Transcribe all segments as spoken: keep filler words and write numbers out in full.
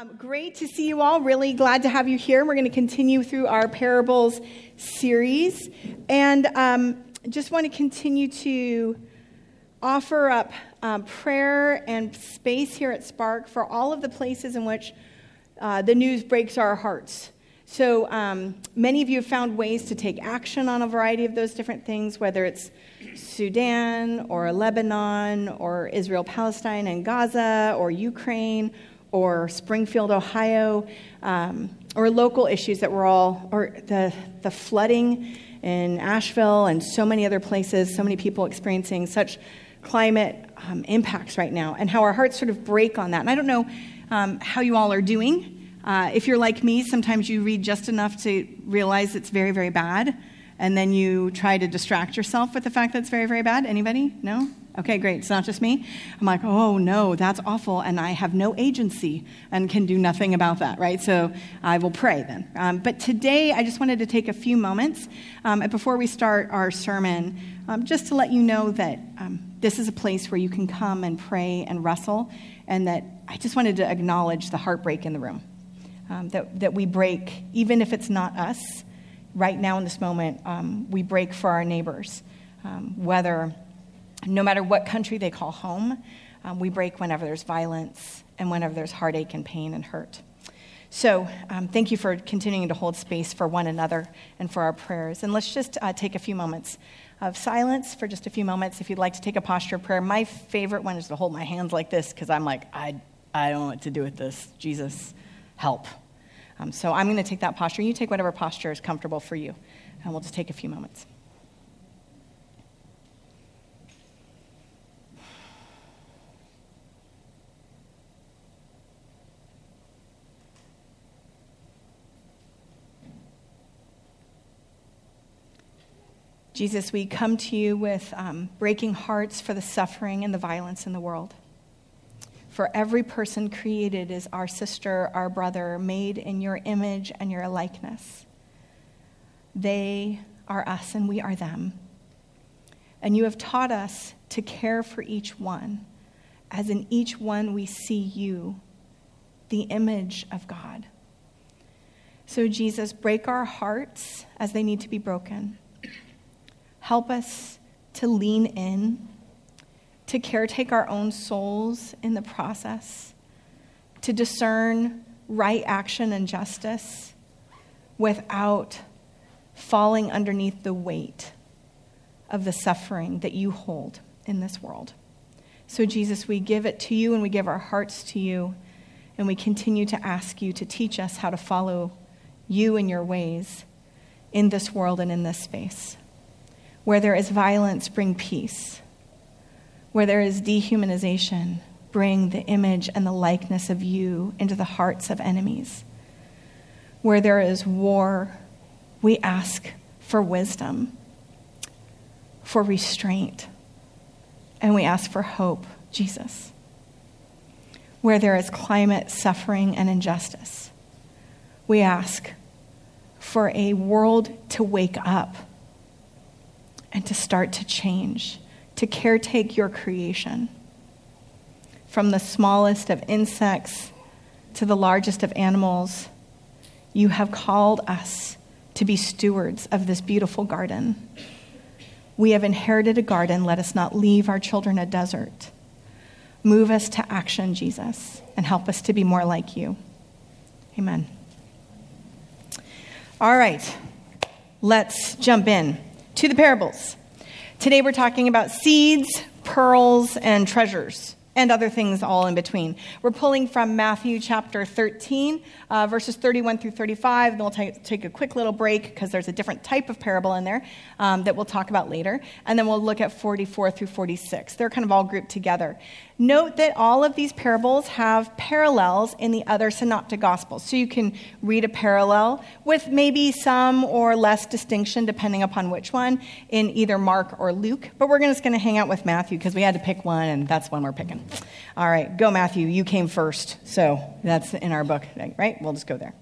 Um, great to see you all. Really glad to have you here. We're going to continue through our parables series. And um, just want to continue to offer up um, prayer and space here at Spark for all of the places in which uh, the news breaks our hearts. So um, many of you have found ways to take action on a variety of those different things, whether it's Sudan or Lebanon or Israel, Palestine, and Gaza or Ukraine or Springfield, Ohio, um, or local issues that we're all, or the, the flooding in Asheville and so many other places, so many people experiencing such climate um, impacts right now, and how our hearts sort of break on that. And I don't know um, how you all are doing. Uh, if you're like me, sometimes you read just enough to realize it's very, very bad, and then you try to distract yourself with the fact that it's very, very bad. Anybody? No? Okay, great. It's not just me. I'm like, oh, no, that's awful, and I have no agency and can do nothing about that, right? So I will pray then. Um, but today, I just wanted to take a few moments um, before we start our sermon, um, just to let you know that um, this is a place where you can come and pray and wrestle, and that I just wanted to acknowledge the heartbreak in the room, um, that, that we break, even if it's not us. Right now in this moment, um, we break for our neighbors, um, whether... No matter what country they call home, um, we break whenever there's violence and whenever there's heartache and pain and hurt. So um, thank you for continuing to hold space for one another and for our prayers. And let's just uh, take a few moments of silence for just a few moments. If you'd like to take a posture of prayer, my favorite one is to hold my hands like this, because I'm like, I, I don't know what to do with this. Jesus, help. Um, so I'm going to take that posture. You take whatever posture is comfortable for you. And we'll just take a few moments. Jesus, we come to you with um, breaking hearts for the suffering and the violence in the world. For every person created is our sister, our brother, made in your image and your likeness. They are us and we are them. And you have taught us to care for each one, as in each one we see you, the image of God. So Jesus, break our hearts as they need to be broken. Help us to lean in, to caretake our own souls in the process, to discern right action and justice without falling underneath the weight of the suffering that you hold in this world. So Jesus, we give it to you and we give our hearts to you, and we continue to ask you to teach us how to follow you and your ways in this world and in this space. Where there is violence, bring peace. Where there is dehumanization, bring the image and the likeness of you into the hearts of enemies. Where there is war, we ask for wisdom, for restraint, and we ask for hope, Jesus. Where there is climate suffering and injustice, we ask for a world to wake up and to start to change, to caretake your creation. From the smallest of insects to the largest of animals, you have called us to be stewards of this beautiful garden. We have inherited a garden. Let us not leave our children a desert. Move us to action, Jesus, and help us to be more like you. Amen. All right, let's jump in to the parables. Today we're talking about seeds, pearls, and treasures, and other things all in between. We're pulling from Matthew chapter thirteen, uh, verses thirty-one through thirty-five. Then we'll t- take a quick little break because there's a different type of parable in there um, that we'll talk about later. And then we'll look at forty-four through forty-six. They're kind of all grouped together. Note that all of these parables have parallels in the other synoptic gospels. So you can read a parallel with maybe some or less distinction, depending upon which one, in either Mark or Luke. But we're just going to hang out with Matthew because we had to pick one, and that's one we're picking. All right, go Matthew. You came first. So that's in our book, right? We'll just go there.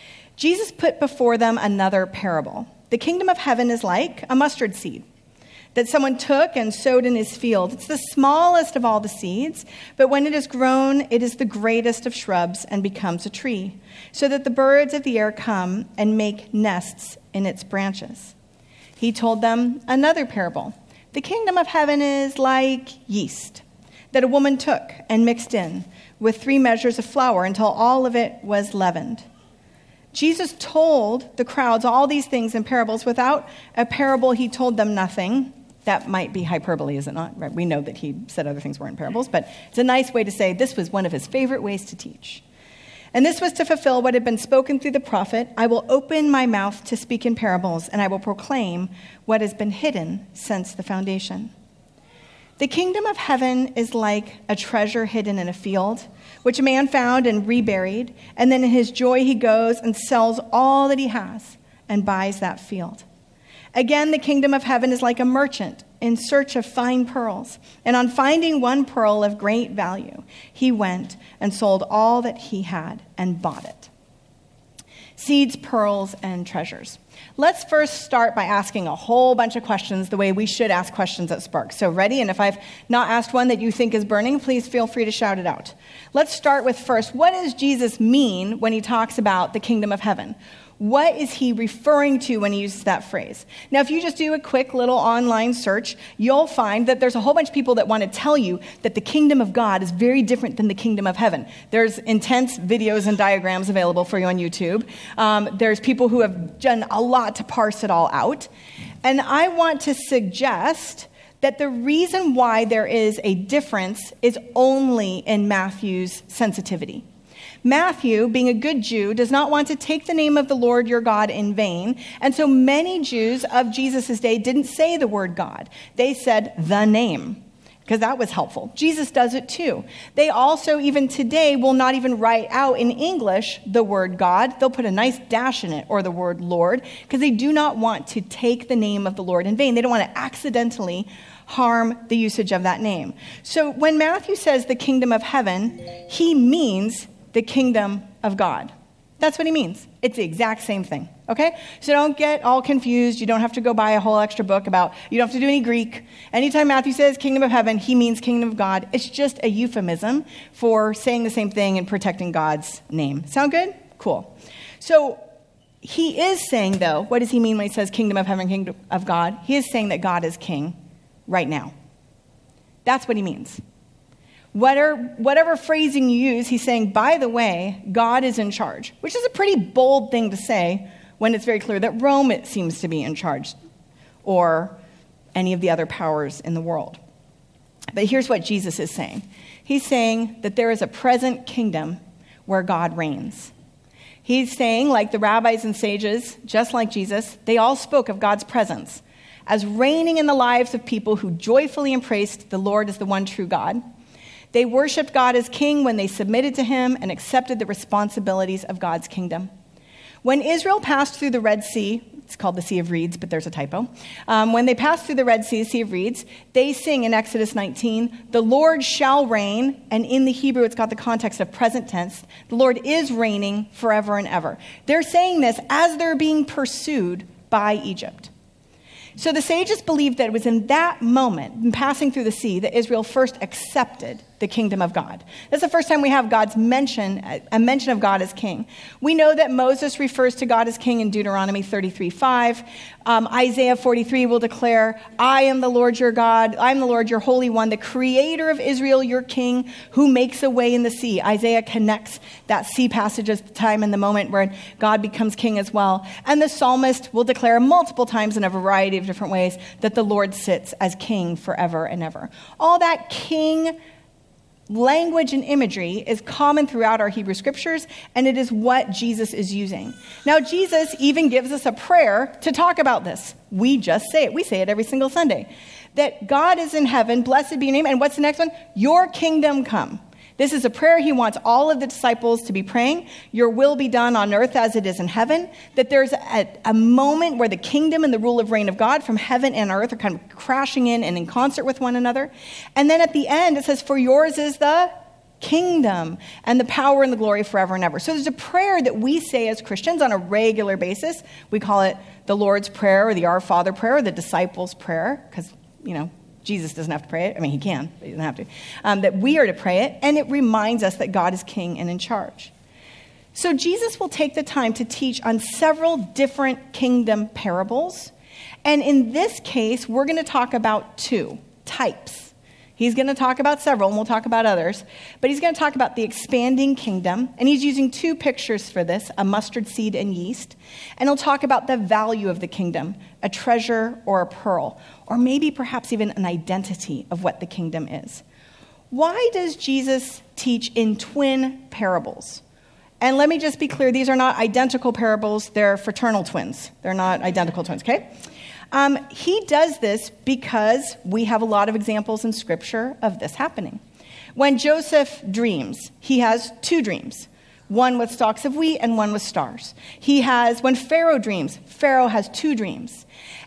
Jesus put before them another parable. The kingdom of heaven is like a mustard seed that someone took and sowed in his field. It's the smallest of all the seeds, but when it is grown, it is the greatest of shrubs and becomes a tree, so that the birds of the air come and make nests in its branches. He told them another parable. The kingdom of heaven is like yeast that a woman took and mixed in with three measures of flour until all of it was leavened. Jesus told the crowds all these things in parables. Without a parable, he told them nothing. That might be hyperbole, is it not? Right? We know that he said other things weren't parables, but it's a nice way to say this was one of his favorite ways to teach. And this was to fulfill what had been spoken through the prophet, I will open my mouth to speak in parables, and I will proclaim what has been hidden since the foundation. The kingdom of heaven is like a treasure hidden in a field, which a man found and reburied, and then in his joy he goes and sells all that he has and buys that field. Again, the kingdom of heaven is like a merchant in search of fine pearls, and on finding one pearl of great value, he went and sold all that he had and bought it. Seeds, pearls, and treasures. Let's first start by asking a whole bunch of questions the way we should ask questions at Spark. So ready? And if I've not asked one that you think is burning, please feel free to shout it out. Let's start with first, what does Jesus mean when he talks about the kingdom of heaven? What is he referring to when he uses that phrase? Now, if you just do a quick little online search, you'll find that there's a whole bunch of people that want to tell you that the kingdom of God is very different than the kingdom of heaven. There's intense videos and diagrams available for you on YouTube. Um, there's people who have done a lot to parse it all out. And I want to suggest that the reason why there is a difference is only in Matthew's sensitivity. Matthew, being a good Jew, does not want to take the name of the Lord your God in vain. And so many Jews of Jesus' day didn't say the word God. They said the name, because that was helpful. Jesus does it too. They also, even today, will not even write out in English the word God. They'll put a nice dash in it, or the word Lord, because they do not want to take the name of the Lord in vain. They don't want to accidentally harm the usage of that name. So when Matthew says the kingdom of heaven, he means the kingdom of God. That's what he means. It's the exact same thing, okay? So don't get all confused. You don't have to go buy a whole extra book about, you don't have to do any Greek. Anytime Matthew says kingdom of heaven, he means kingdom of God. It's just a euphemism for saying the same thing and protecting God's name. Sound good? Cool. So he is saying, though, what does he mean when he says kingdom of heaven, kingdom of God? He is saying that God is king right now. That's what he means. Whatever, whatever phrasing you use, he's saying, by the way, God is in charge, which is a pretty bold thing to say when it's very clear that Rome it seems to be in charge, or any of the other powers in the world. But here's what Jesus is saying. He's saying that there is a present kingdom where God reigns. He's saying, like the rabbis and sages, just like Jesus, they all spoke of God's presence as reigning in the lives of people who joyfully embraced the Lord as the one true God. They worshiped God as king when they submitted to him and accepted the responsibilities of God's kingdom. When Israel passed through the Red Sea, it's called the Sea of Reeds, but there's a typo. Um, when they passed through the Red Sea, Sea of Reeds, they sing in Exodus nineteen, the Lord shall reign, and in the Hebrew it's got the context of present tense. The Lord is reigning forever and ever. They're saying this as they're being pursued by Egypt. So the sages believed that it was in that moment, in passing through the sea, that Israel first accepted the kingdom of God. That's the first time we have God's mention, a mention of God as king. We know that Moses refers to God as king in Deuteronomy thirty-three five. Um, Isaiah forty-three will declare, I am the Lord your God, I am the Lord your Holy One, the creator of Israel, your king, who makes a way in the sea. Isaiah connects that sea passage as the time and the moment where God becomes king as well. And the psalmist will declare multiple times in a variety of different ways that the Lord sits as king forever and ever. All that king language and imagery is common throughout our Hebrew scriptures, and it is what Jesus is using. Now, Jesus even gives us a prayer to talk about this. We just say it. We say it every single Sunday. That God is in heaven, blessed be your name, and what's the next one? Your kingdom come. This is a prayer he wants all of the disciples to be praying. Your will be done on earth as it is in heaven. That there's a, a moment where the kingdom and the rule of reign of God from heaven and earth are kind of crashing in and in concert with one another. And then at the end, it says, for yours is the kingdom and the power and the glory forever and ever. So there's a prayer that we say as Christians on a regular basis. We call it the Lord's Prayer or the Our Father prayer or the disciples' prayer, because you know, Jesus doesn't have to pray it. I mean, he can, but he doesn't have to. Um, that we are to pray it, and it reminds us that God is king and in charge. So Jesus will take the time to teach on several different kingdom parables. And in this case, we're going to talk about two types. He's going to talk about several, and we'll talk about others. But he's going to talk about the expanding kingdom. And he's using two pictures for this, a mustard seed and yeast. And he'll talk about the value of the kingdom, a treasure or a pearl, or maybe perhaps even an identity of what the kingdom is. Why does Jesus teach in twin parables? And let me just be clear, these are not identical parables. They're fraternal twins. They're not identical twins, okay? Um, he does this because we have a lot of examples in Scripture of this happening. When Joseph dreams, he has two dreams, one with stalks of wheat and one with stars. He has, when Pharaoh dreams, Pharaoh has two dreams.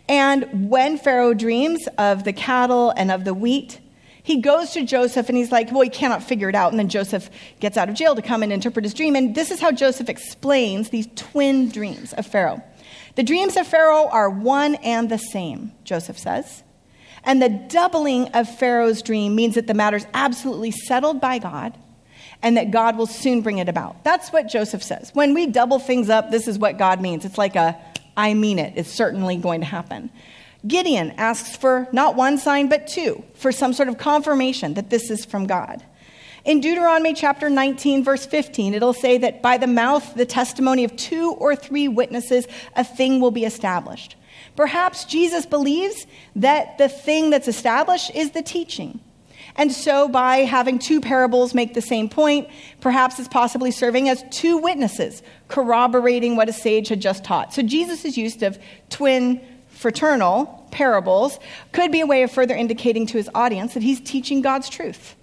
And when Pharaoh dreams of the cattle and of the wheat, he goes to Joseph and he's like, well, he cannot figure it out. And then Joseph gets out of jail to come and interpret his dream. And this is how Joseph explains these twin dreams of Pharaoh. The dreams of Pharaoh are one and the same, Joseph says. And the doubling of Pharaoh's dream means that the matter is absolutely settled by God and that God will soon bring it about. That's what Joseph says. When we double things up, this is what God means. It's like a, I mean it. It's certainly going to happen. Gideon asks for not one sign, but two, for some sort of confirmation that this is from God. In Deuteronomy chapter nineteen, verse fifteen, it'll say that by the mouth, the testimony of two or three witnesses, a thing will be established. Perhaps Jesus believes that the thing that's established is the teaching. And so by having two parables make the same point, perhaps it's possibly serving as two witnesses, corroborating what a sage had just taught. So Jesus' use of twin fraternal parables could be a way of further indicating to his audience that he's teaching God's truth.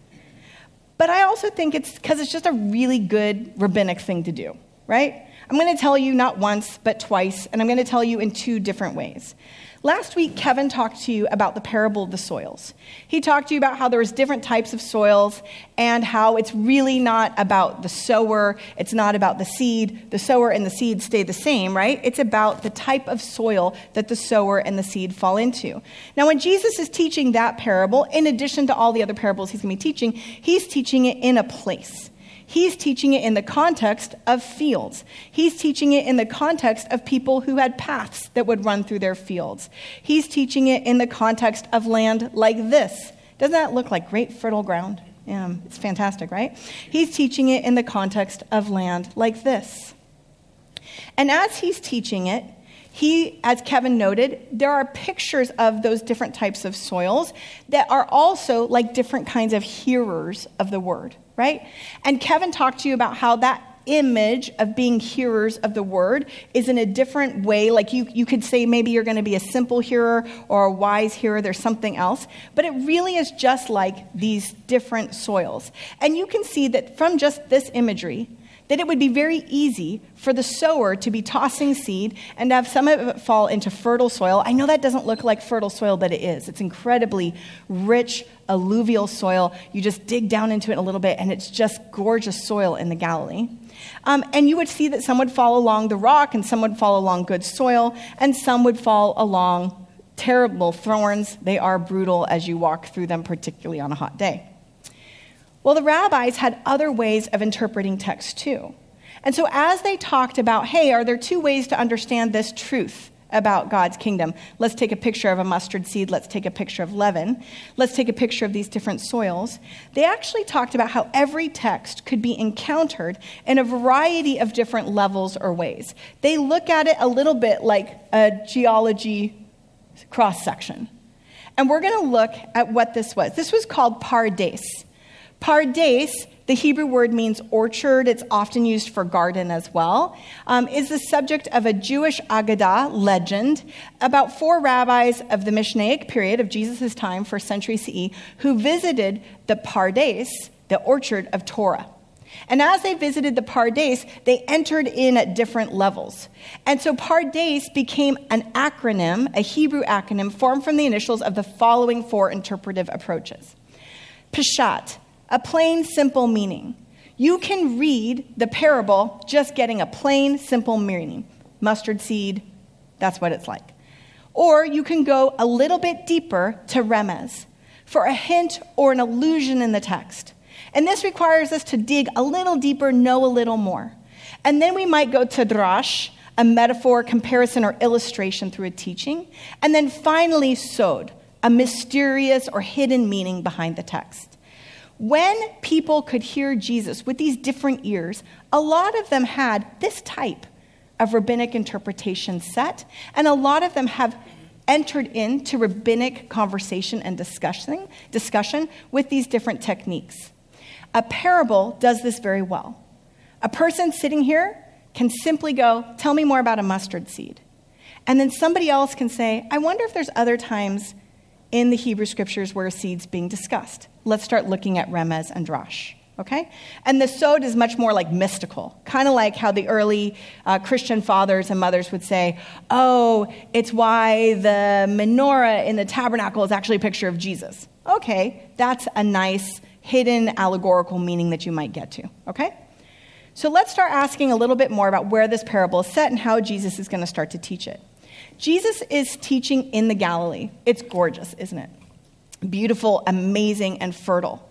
But I also think it's because it's just a really good rabbinic thing to do, right? I'm going to tell you not once, but twice, and I'm going to tell you in two different ways. Last week, Kevin talked to you about the parable of the soils. He talked to you about how there's different types of soils and how it's really not about the sower. It's not about the seed. The sower and the seed stay the same, right? It's about the type of soil that the sower and the seed fall into. Now, when Jesus is teaching that parable, in addition to all the other parables he's going to be teaching, he's teaching it in a place. He's teaching it in the context of fields. He's teaching it in the context of people who had paths that would run through their fields. He's teaching it in the context of land like this. Doesn't that look like great fertile ground? Yeah, it's fantastic, right? He's teaching it in the context of land like this. And as he's teaching it, he, as Kevin noted, there are pictures of those different types of soils that are also like different kinds of hearers of the word. Right? And Kevin talked to you about how that image of being hearers of the word is in a different way. Like you, you could say maybe you're going to be a simple hearer or a wise hearer. There's something else. But it really is just like these different soils. And you can see that from just this imagery, that it would be very easy for the sower to be tossing seed and to have some of it fall into fertile soil. I know that doesn't look like fertile soil, but it is. It's incredibly rich, alluvial soil. You just dig down into it a little bit, and it's just gorgeous soil in the Galilee. Um, and you would see that some would fall along the rock, and some would fall along good soil, and some would fall along terrible thorns. They are brutal as you walk through them, particularly on a hot day. Well, the rabbis had other ways of interpreting text too. And so as they talked about, hey, are there two ways to understand this truth about God's kingdom? Let's take a picture of a mustard seed. Let's take a picture of leaven. Let's take a picture of these different soils. They actually talked about how every text could be encountered in a variety of different levels or ways. They look at it a little bit like a geology cross-section. And we're going to look at what this was. This was called pardes. Pardes, the Hebrew word means orchard. It's often used for garden as well, um, is the subject of a Jewish Agadah legend about four rabbis of the Mishnaic period of Jesus' time, first century C E, who visited the Pardes, the orchard of Torah. And as they visited the Pardes, they entered in at different levels. And so Pardes became an acronym, a Hebrew acronym, formed from the initials of the following four interpretive approaches. Peshat, a plain, simple meaning. You can read the parable just getting a plain, simple meaning. Mustard seed, that's what it's like. Or you can go a little bit deeper to remez, for a hint or an allusion in the text. And this requires us to dig a little deeper, know a little more. And then we might go to drash, a metaphor, comparison, or illustration through a teaching. And then finally, sod, a mysterious or hidden meaning behind the text. When people could hear Jesus with these different ears, a lot of them had this type of rabbinic interpretation set, and a lot of them have entered into rabbinic conversation and discussion, discussion with these different techniques. A parable does this very well. A person sitting here can simply go, tell me more about a mustard seed. And then somebody else can say, I wonder if there's other times in the Hebrew scriptures where a seed's being discussed. Let's start looking at remez and drash, okay? And the sod is much more like mystical, kind of like how the early uh, Christian fathers and mothers would say, oh, it's why the menorah in the tabernacle is actually a picture of Jesus. Okay, that's a nice hidden allegorical meaning that you might get to, okay? So let's start asking a little bit more about where this parable is set and how Jesus is going to start to teach it. Jesus is teaching in the Galilee. It's gorgeous, isn't it? Beautiful, amazing, and fertile.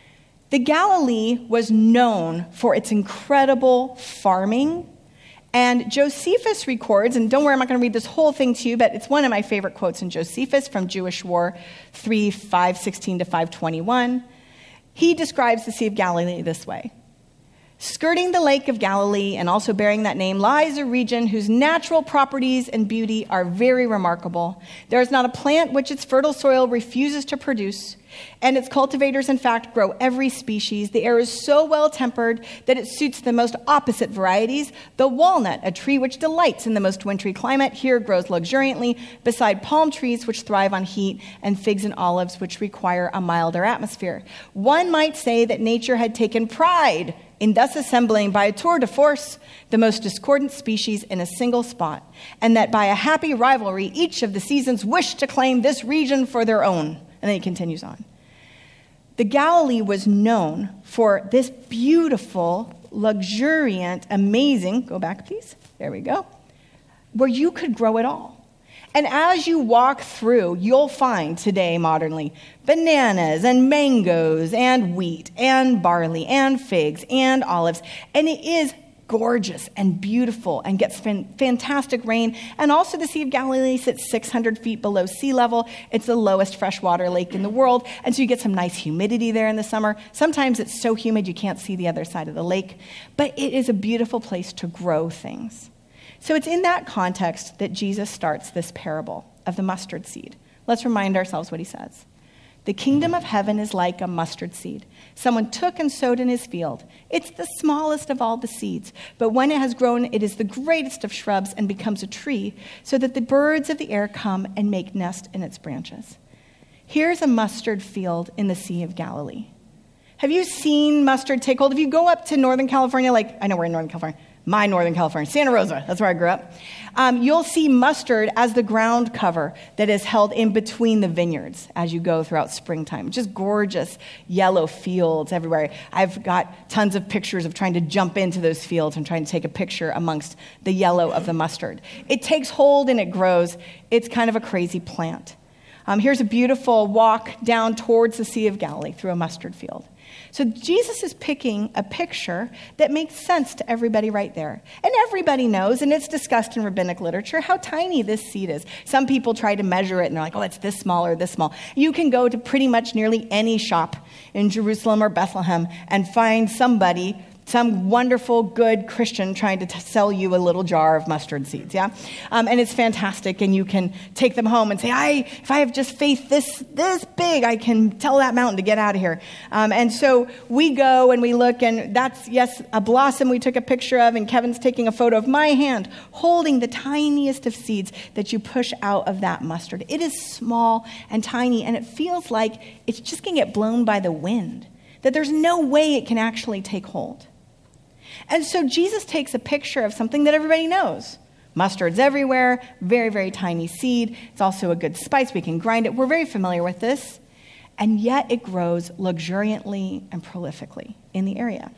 The Galilee was known for its incredible farming. And Josephus records, and don't worry, I'm not going to read this whole thing to you, but it's one of my favorite quotes in Josephus from Jewish War three, five sixteen to five twenty-one. He describes the Sea of Galilee this way. Skirting the Lake of Galilee, and also bearing that name, lies a region whose natural properties and beauty are very remarkable. There is not a plant which its fertile soil refuses to produce, and its cultivators, in fact, grow every species. The air is so well tempered that it suits the most opposite varieties. The walnut, a tree which delights in the most wintry climate, here grows luxuriantly beside palm trees which thrive on heat, and figs and olives which require a milder atmosphere. One might say that nature had taken pride in thus assembling by a tour de force the most discordant species in a single spot, and that by a happy rivalry, each of the seasons wished to claim this region for their own. And then he continues on. The Galilee was known for this beautiful, luxuriant, amazing, go back please, there we go, where you could grow it all. And as you walk through, you'll find today, modernly, bananas and mangoes and wheat and barley and figs and olives. And it is gorgeous and beautiful and gets fan- fantastic rain. And also the Sea of Galilee sits six hundred feet below sea level. It's the lowest freshwater lake in the world. And so you get some nice humidity there in the summer. Sometimes it's so humid you can't see the other side of the lake. But it is a beautiful place to grow things. So it's in that context that Jesus starts this parable of the mustard seed. Let's remind ourselves what he says. The kingdom of heaven is like a mustard seed. Someone took and sowed in his field. It's the smallest of all the seeds, but when it has grown, it is the greatest of shrubs and becomes a tree, so that the birds of the air come and make nest in its branches. Here's a mustard field in the Sea of Galilee. Have you seen mustard take hold? If you go up to Northern California, like, I know we're in Northern California, my Northern California, Santa Rosa, that's where I grew up. Um, you'll see mustard as the ground cover that is held in between the vineyards as you go throughout springtime. Just gorgeous yellow fields everywhere. I've got tons of pictures of trying to jump into those fields and trying to take a picture amongst the yellow of the mustard. It takes hold and it grows. It's kind of a crazy plant. Um, here's a beautiful walk down towards the Sea of Galilee through a mustard field. So Jesus is picking a picture that makes sense to everybody right there. And everybody knows, and it's discussed in rabbinic literature, how tiny this seed is. Some people try to measure it, and they're like, oh, it's this small or this small. You can go to pretty much nearly any shop in Jerusalem or Bethlehem and find somebody, some wonderful, good Christian trying to t- sell you a little jar of mustard seeds, yeah? Um, and it's fantastic, and you can take them home and say, I, if I have just faith this this big, I can tell that mountain to get out of here. Um, and so we go and we look, and that's, yes, a blossom we took a picture of, and Kevin's taking a photo of my hand holding the tiniest of seeds that you push out of that mustard. It is small and tiny, and it feels like it's just going to get blown by the wind, that there's no way it can actually take hold. And so Jesus takes a picture of something that everybody knows. Mustard's everywhere, very, very tiny seed. It's also a good spice. We can grind it. We're very familiar with this. And yet it grows luxuriantly and prolifically in the area.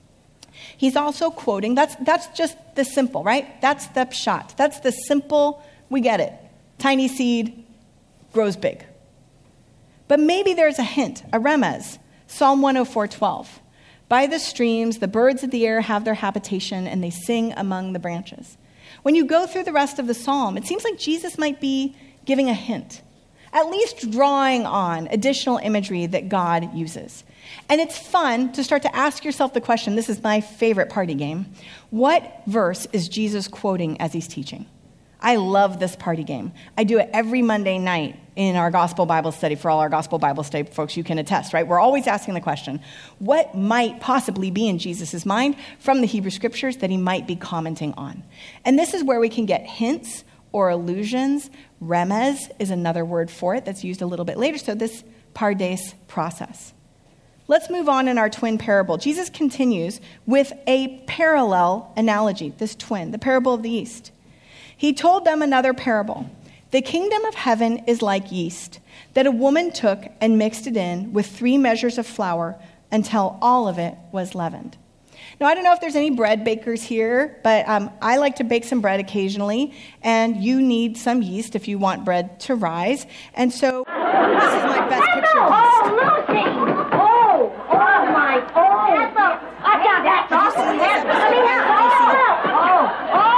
He's also quoting, that's, that's just the simple, right? That's the pshat. That's the simple, we get it. tiny seed, grows big. But maybe there's a hint, a remez. Psalm one oh four twelve. By the streams, the birds of the air have their habitation, and they sing among the branches. When you go through the rest of the psalm, it seems like Jesus might be giving a hint, at least drawing on additional imagery that God uses. And it's fun to start to ask yourself the question, this is my favorite party game, what verse is Jesus quoting as he's teaching? I love this party game. I do it every Monday night in our gospel Bible study. For all our gospel Bible study folks, you can attest, right? We're always asking the question, what might possibly be in Jesus' mind from the Hebrew scriptures that he might be commenting on? And this is where we can get hints or allusions. Remez is another word for it that's used a little bit later. So this pardes process. Let's move on in our twin parable. Jesus continues with a parallel analogy, this twin, the parable of the yeast. He told them another parable. The kingdom of heaven is like yeast that a woman took and mixed it in with three measures of flour until all of it was leavened. Now, I don't know if there's any bread bakers here, but um, I like to bake some bread occasionally, and you need some yeast if you want bread to rise. And so this is my best picture of yeast. Oh, Lucy! Oh, oh my, oh! That's a, I got that. Have you seen this episode? Oh, oh!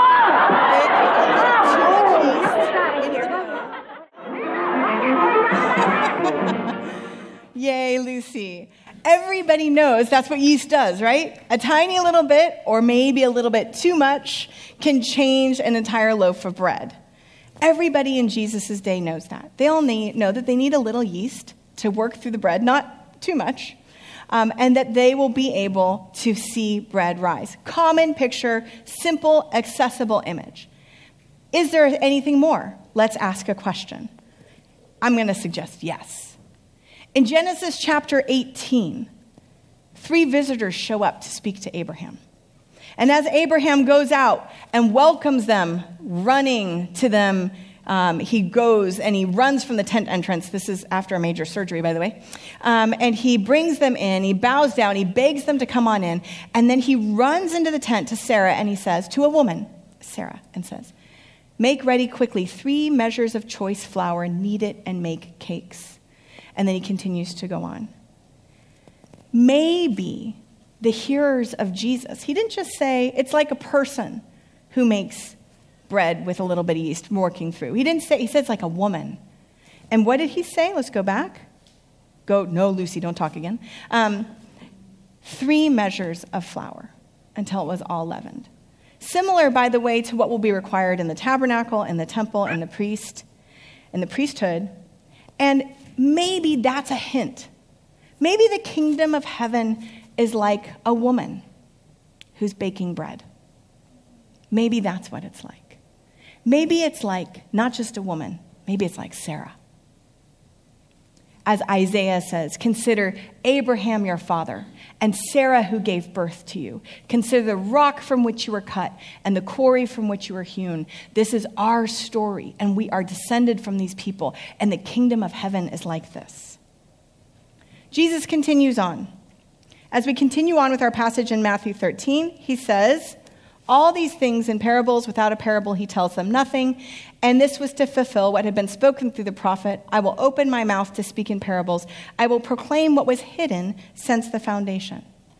Yay, Lucy. Everybody knows that's what yeast does, right? A tiny little bit, or maybe a little bit too much, can change an entire loaf of bread. Everybody in Jesus' day knows that. They all need, know that they need a little yeast to work through the bread, not too much, um, and that they will be able to see bread rise. Common picture, simple, accessible image. Is there anything more? Let's ask a question. I'm going to suggest yes. In Genesis chapter eighteen, three visitors show up to speak to Abraham. And as Abraham goes out and welcomes them, running to them, um, he goes and he runs from the tent entrance. This is after a major surgery, by the way. Um, and he brings them in, he bows down, he begs them to come on in. And then he runs into the tent to Sarah and he says, to a woman, Sarah, and says, make ready quickly three measures of choice flour, knead it, and make cakes. And then he continues to go on. Maybe the hearers of Jesus, he didn't just say, it's like a person who makes bread with a little bit of yeast working through. He didn't say, he said it's like a woman. And what did he say? Let's go back. Go, no, Lucy, don't talk again. Um, three measures of flour until it was all leavened. Similar, by the way, to what will be required in the tabernacle, in the temple, in the priest, in the priesthood. And maybe that's a hint. Maybe the kingdom of heaven is like a woman who's baking bread. Maybe that's what it's like. Maybe it's like not just a woman. Maybe it's like Sarah. As Isaiah says, consider Abraham your father and Sarah who gave birth to you. Consider the rock from which you were cut and the quarry from which you were hewn. This is our story, and we are descended from these people, and the kingdom of heaven is like this. Jesus continues on. As we continue on with our passage in Matthew thirteen, he says, all these things in parables, without a parable, he tells them nothing. And this was to fulfill what had been spoken through the prophet. I will open my mouth to speak in parables. I will proclaim what was hidden since the foundation.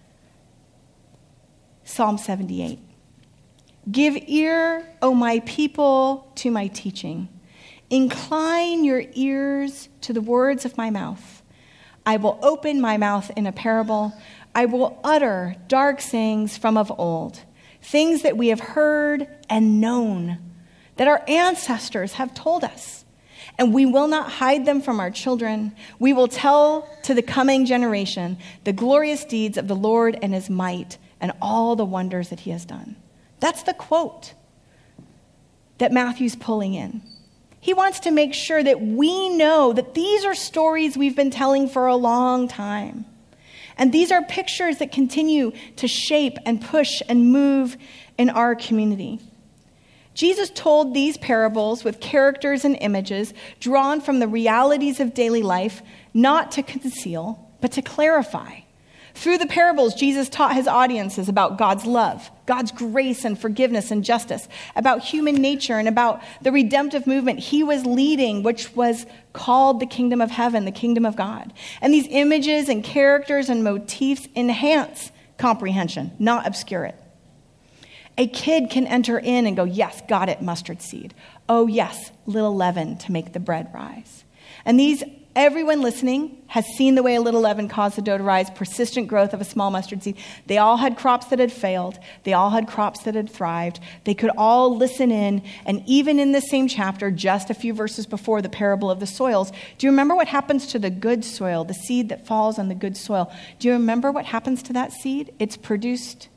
Psalm seventy-eight. Give ear, O my people, to my teaching. Incline your ears to the words of my mouth. I will open my mouth in a parable. I will utter dark sayings from of old, things that we have heard and known, that our ancestors have told us. And we will not hide them from our children. We will tell to the coming generation the glorious deeds of the Lord and his might and all the wonders that he has done. That's the quote that Matthew's pulling in. He wants to make sure that we know that these are stories we've been telling for a long time. And these are pictures that continue to shape and push and move in our community. Jesus told these parables with characters and images drawn from the realities of daily life, not to conceal, but to clarify. Through the parables, Jesus taught his audiences about God's love, God's grace and forgiveness and justice, about human nature and about the redemptive movement he was leading, which was called the kingdom of heaven, the kingdom of God. And these images and characters and motifs enhance comprehension, not obscure it. A kid can enter in and go, yes, got it, mustard seed. Oh, yes, little leaven to make the bread rise. And these Everyone listening has seen the way a little leaven caused the dough to rise, persistent growth of a small mustard seed. They all had crops that had failed. They all had crops that had thrived. They could all listen in. And even in the same chapter, just a few verses before the parable of the soils, do you remember what happens to the good soil, the seed that falls on the good soil? Do you remember what happens to that seed? It's produced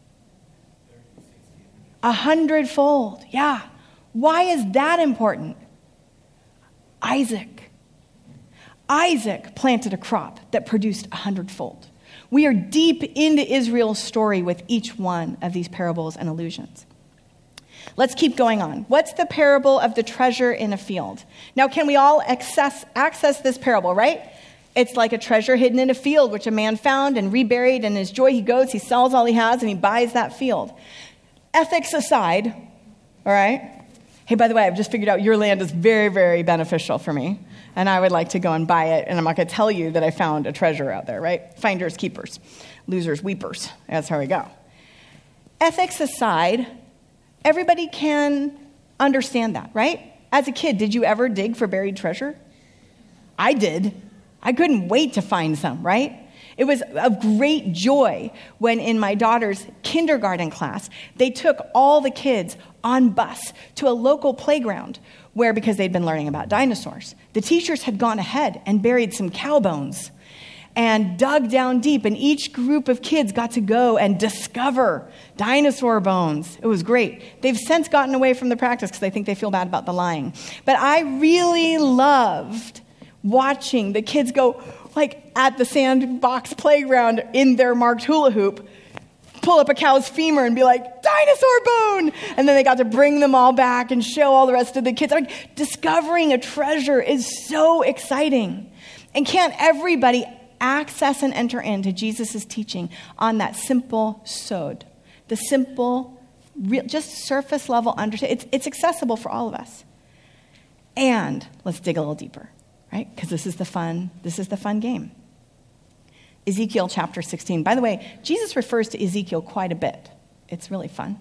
a hundredfold. Yeah. Why is that important? Isaac. Isaac planted a crop that produced a hundredfold. We are deep into Israel's story with each one of these parables and allusions. Let's keep going on. What's the parable of the treasure in a field? Now, can we all access, access this parable, right? It's like a treasure hidden in a field, which a man found and reburied. And in his joy, he goes, he sells all he has, and he buys that field. Ethics aside, all right? Hey, by the way, I've just figured out your land is very, very beneficial for me. And I would like to go and buy it. And I'm not going to tell you that I found a treasure out there, right? Finders, keepers. Losers, weepers. That's how we go. Ethics aside, everybody can understand that, right? As a kid, did you ever dig for buried treasure? I did. I couldn't wait to find some, right? It was a great joy when in my daughter's kindergarten class, they took all the kids on bus to a local playground where, because they'd been learning about dinosaurs, the teachers had gone ahead and buried some cow bones and dug down deep, and each group of kids got to go and discover dinosaur bones. It was great. They've since gotten away from the practice because I think they feel bad about the lying. But I really loved watching the kids go, like at the sandbox playground in their marked hula hoop, pull up a cow's femur and be like, dinosaur bone! And then they got to bring them all back and show all the rest of the kids. Like, discovering a treasure is so exciting. And can't everybody access and enter into Jesus' teaching on that simple sod? The simple, real, just surface level understanding. It's, it's accessible for all of us. And let's dig a little deeper, right? Because this is the fun, this is the fun game. Ezekiel chapter sixteen. By the way, Jesus refers to Ezekiel quite a bit. It's really fun.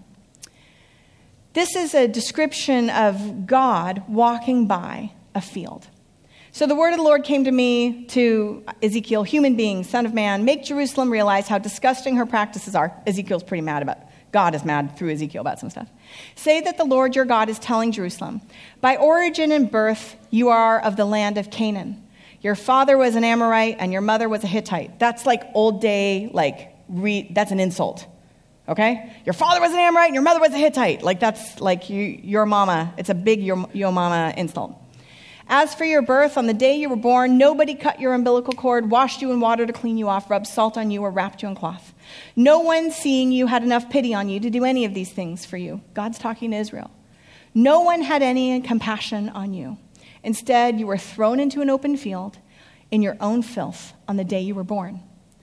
This is a description of God walking by a field. So the word of the Lord came to me, to Ezekiel, human being, son of man, make Jerusalem realize how disgusting her practices are. Ezekiel's pretty mad about it. God is mad through Ezekiel about some stuff. Say that the Lord your God is telling Jerusalem, by origin and birth, you are of the land of Canaan. Your father was an Amorite and your mother was a Hittite. That's like old day, like, re, that's an insult, okay? Your father was an Amorite and your mother was a Hittite. Like, that's like you, your mama. It's a big your, your mama insult. As for your birth, on the day you were born, nobody cut your umbilical cord, washed you in water to clean you off, rubbed salt on you, or wrapped you in cloth. No one seeing you had enough pity on you to do any of these things for you. God's talking to Israel. No one had any compassion on you. Instead, you were thrown into an open field in your own filth on the day you were born.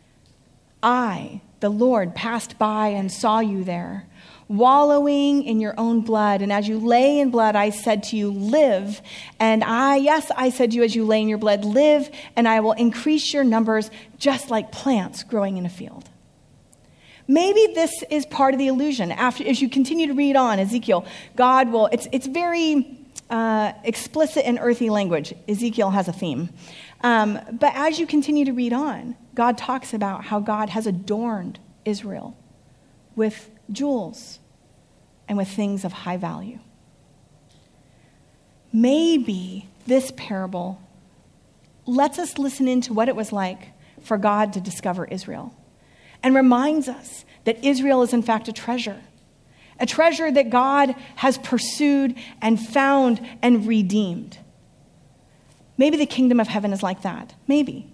I, the Lord, passed by and saw you there, wallowing in your own blood. And as you lay in blood, I said to you, live. And I, yes, I said to you, as you lay in your blood, live, and I will increase your numbers just like plants growing in a field. Maybe this is part of the illusion. After, as you continue to read on, Ezekiel, God will, it's, it's very uh, explicit and earthy language. Ezekiel has a theme. Um, but as you continue to read on, God talks about how God has adorned Israel with jewels and with things of high value. Maybe this parable lets us listen into what it was like for God to discover Israel and reminds us that Israel is in fact a treasure, a treasure that God has pursued and found and redeemed. Maybe the kingdom of heaven is like that. Maybe.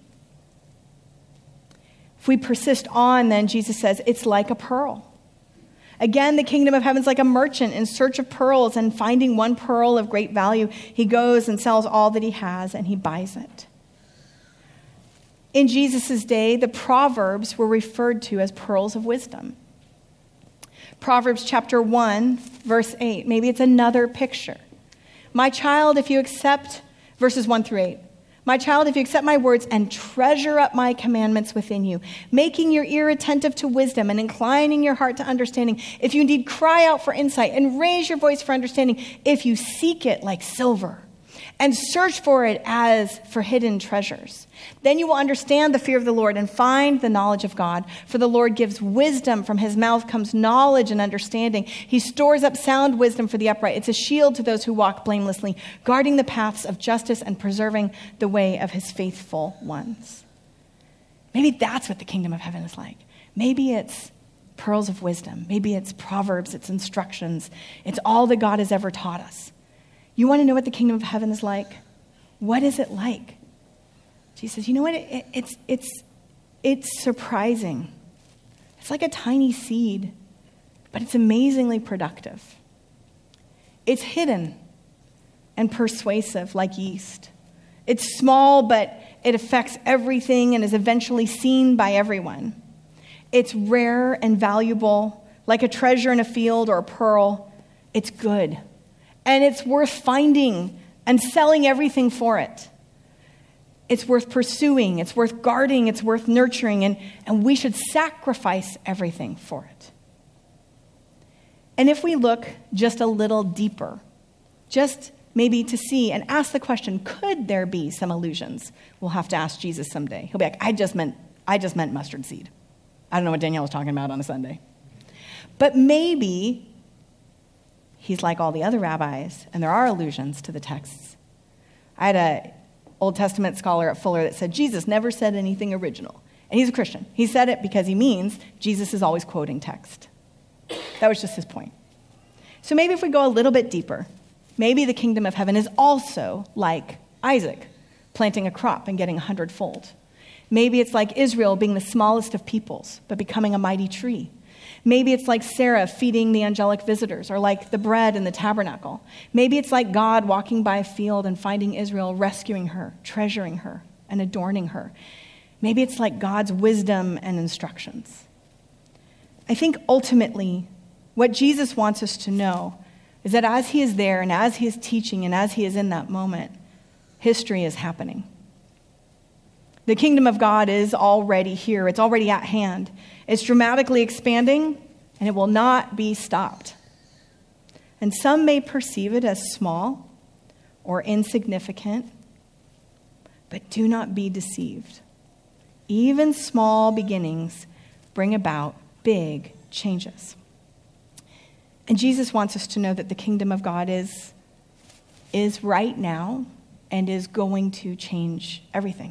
If we persist on, then Jesus says it's like a pearl. Again, the kingdom of heaven is like a merchant in search of pearls, and finding one pearl of great value, he goes and sells all that he has and he buys it. In Jesus' day, the Proverbs were referred to as pearls of wisdom. Proverbs chapter one, verse eight. Maybe it's another picture. My child, if you accept, verses one through eight. My child, if you accept my words and treasure up my commandments within you, making your ear attentive to wisdom and inclining your heart to understanding, if you indeed cry out for insight and raise your voice for understanding, if you seek it like silver and search for it as for hidden treasures, then you will understand the fear of the Lord and find the knowledge of God. For the Lord gives wisdom. From his mouth comes knowledge and understanding. He stores up sound wisdom for the upright. It's a shield to those who walk blamelessly, guarding the paths of justice and preserving the way of his faithful ones. Maybe that's what the kingdom of heaven is like. Maybe it's pearls of wisdom. Maybe it's Proverbs, it's instructions. It's all that God has ever taught us. You want to know what the kingdom of heaven is like? What is it like? Jesus says, you know what? It, it, it's, it's, it's surprising. It's like a tiny seed, but it's amazingly productive. It's hidden and persuasive like yeast. It's small, but it affects everything and is eventually seen by everyone. It's rare and valuable, like a treasure in a field or a pearl. It's good, and it's worth finding and selling everything for it. It's worth pursuing, it's worth guarding, it's worth nurturing, and, and we should sacrifice everything for it. And if we look just a little deeper, just maybe to see and ask the question, could there be some illusions? We'll have to ask Jesus someday. He'll be like, I just meant, I just meant mustard seed. I don't know what Danielle was talking about on a Sunday. But maybe he's like all the other rabbis, and there are allusions to the texts. I had a Old Testament scholar at Fuller that said Jesus never said anything original. And he's a Christian. He said it because he means Jesus is always quoting text. That was just his point. So maybe if we go a little bit deeper, maybe the kingdom of heaven is also like Isaac, planting a crop and getting a hundredfold. Maybe it's like Israel being the smallest of peoples, but becoming a mighty tree. Maybe it's like Sarah feeding the angelic visitors, or like the bread in the tabernacle. Maybe it's like God walking by a field and finding Israel, rescuing her, treasuring her, and adorning her. Maybe it's like God's wisdom and instructions. I think ultimately what Jesus wants us to know is that as he is there and as he is teaching and as he is in that moment, history is happening. The kingdom of God is already here. It's already at hand. It's dramatically expanding, and it will not be stopped. And some may perceive it as small or insignificant, but do not be deceived. Even small beginnings bring about big changes. And Jesus wants us to know that the kingdom of God is, is right now and is going to change everything.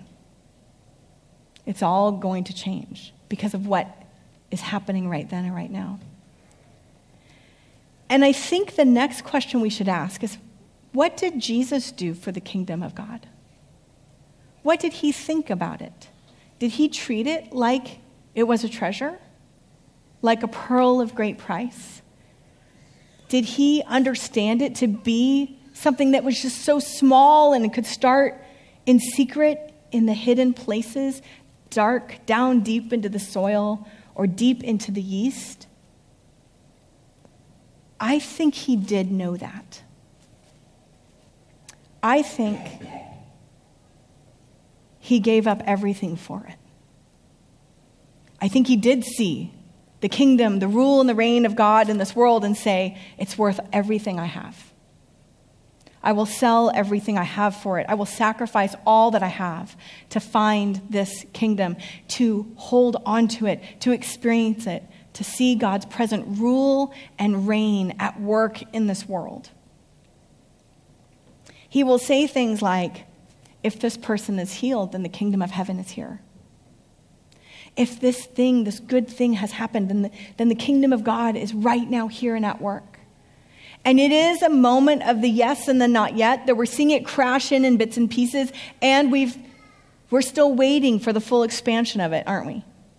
It's all going to change because of what is happening right then and right now. And I think the next question we should ask is, what did Jesus do for the kingdom of God? What did he think about it? Did he treat it like it was a treasure? Like a pearl of great price? Did he understand it to be something that was just so small and it could start in secret in the hidden places, dark, down deep into the soil, or deep into the yeast? I think he did know that. I think he gave up everything for it. I think he did see the kingdom, the rule and the reign of God in this world and say, it's worth everything I have. I will sell everything I have for it. I will sacrifice all that I have to find this kingdom, to hold on to it, to experience it, to see God's present rule and reign at work in this world. He will say things like, if this person is healed, then the kingdom of heaven is here. If this thing, this good thing has happened, then the, then the kingdom of God is right now here and at work. And it is a moment of the yes and the not yet, that we're seeing it crash in in bits and pieces, and we've, we're still waiting for the full expansion of it, aren't we?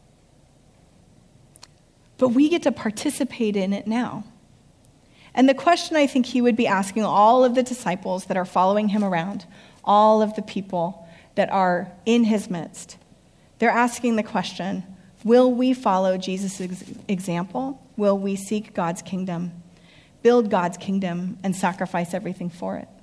But we get to participate in it now. And the question I think he would be asking all of the disciples that are following him around, all of the people that are in his midst, They're asking the question, will we follow Jesus' example? Will we seek God's kingdom, build God's kingdom, and sacrifice everything for it?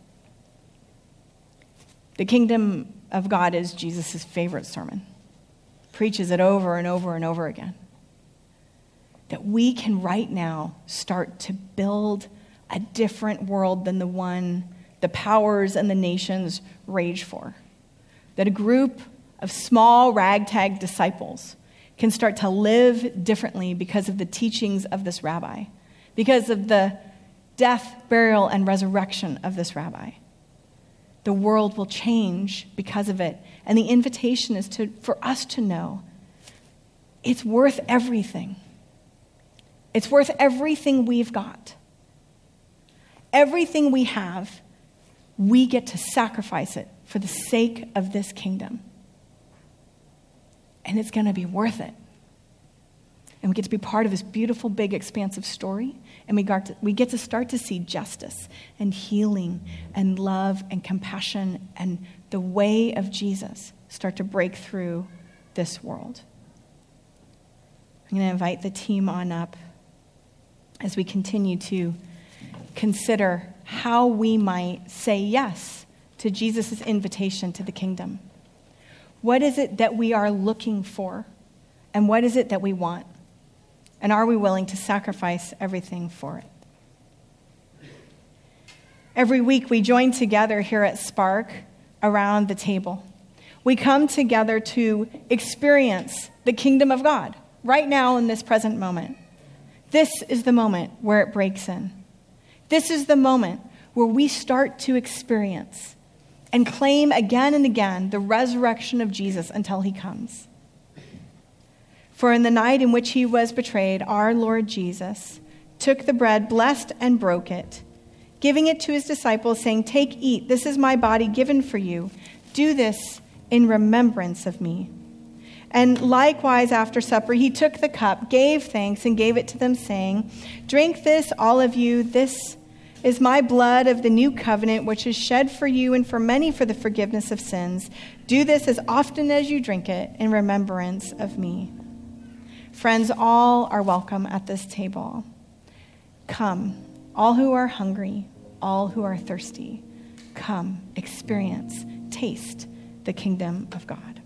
The kingdom of God is Jesus' favorite sermon. Preaches it over and over and over again. That we can right now start to build a different world than the one the powers and the nations rage for. That a group of small ragtag disciples can start to live differently because of the teachings of this rabbi, because of the death, burial, and resurrection of this rabbi. The world will change because of it. And the invitation is to, for us to know it's worth everything. It's worth everything we've got. Everything we have, we get to sacrifice it for the sake of this kingdom. And it's going to be worth it. And we get to be part of this beautiful, big, expansive story. And we got to, we get to start to see justice and healing and love and compassion and the way of Jesus start to break through this world. I'm going to invite the team on up as we continue to consider how we might say yes to Jesus' invitation to the kingdom. What is it that we are looking for? And what is it that we want? And are we willing to sacrifice everything for it? Every week we join together here at Spark around the table. We come together to experience the kingdom of God right now in this present moment. This is the moment where it breaks in. This is the moment where we start to experience and claim again and again the resurrection of Jesus until he comes. For in the night in which he was betrayed, our Lord Jesus took the bread, blessed and broke it, giving it to his disciples, saying, "Take, eat, this is my body given for you. Do this in remembrance of me." And likewise, after supper, he took the cup, gave thanks, and gave it to them, saying, "Drink this, all of you. This is my blood of the new covenant, which is shed for you and for many for the forgiveness of sins. Do this as often as you drink it in remembrance of me." Friends, all are welcome at this table. Come, all who are hungry, all who are thirsty. Come, experience, taste the kingdom of God.